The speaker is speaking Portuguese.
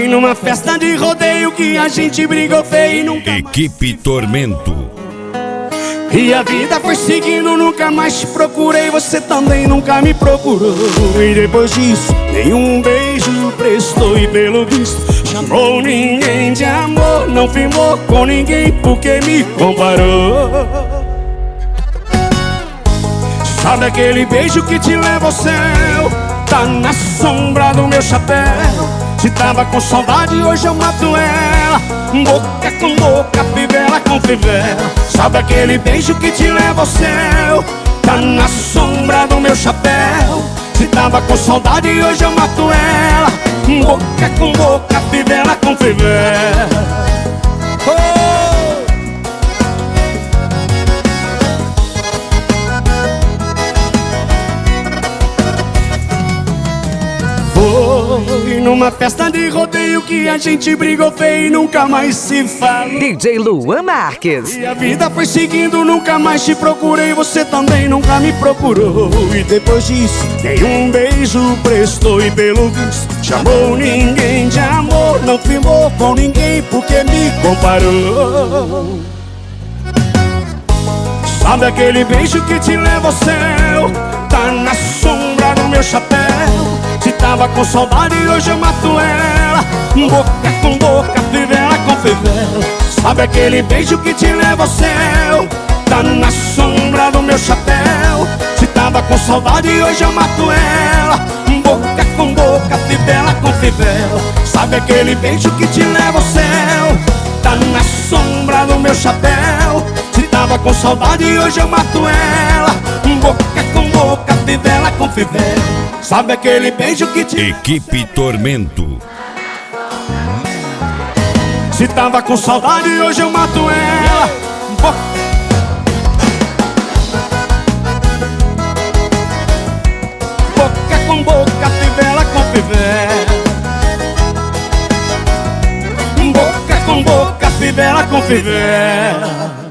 numa festa de rodeio que a gente brigou feio e nunca Equipe Tormento. E a vida foi seguindo, nunca mais te procurei, você também nunca me procurou. E depois disso, nenhum beijo prestou e pelo visto chamou ninguém de amor. Não firmou com ninguém porque me comparou. Sabe aquele beijo que te leva ao céu? Tá na sombra do meu chapéu. Se tava com saudade, hoje eu mato ela. Boca com boca, fivela com fivela. Sabe aquele beijo que te leva ao céu? Tá na sombra do meu chapéu. Se tava com saudade, hoje eu mato ela. Boca com boca, fivela com fivela. Foi numa festa de rodeio que a gente brigou feio e nunca mais se falou. DJ Luan Marques. E a vida foi seguindo, nunca mais te procurei, você também nunca me procurou. E depois disso, nenhum beijo prestou e pelo visto chamou ninguém de amor. Não firmou com ninguém porque me comparou. Sabe aquele beijo que te leva ao céu? Tá na sombra do meu chapéu. Se tava com saudade, hoje eu mato ela. Boca com boca, fivela com fivela. Sabe aquele beijo que te leva ao céu? Tá na sombra do meu chapéu. Se tava com saudade, hoje eu mato ela. Boca com boca, fivela com fivela. Sabe aquele beijo que te leva ao céu? Tá na sombra do meu chapéu. Se tava com saudade, hoje eu mato ela. Boca com boca, fivela com fivela. Sabe aquele beijo que te... Equipe Tormento. Se tava com saudade, hoje eu mato ela. Boca com boca, fivela com fivela. Boca com boca, fivela com fivela.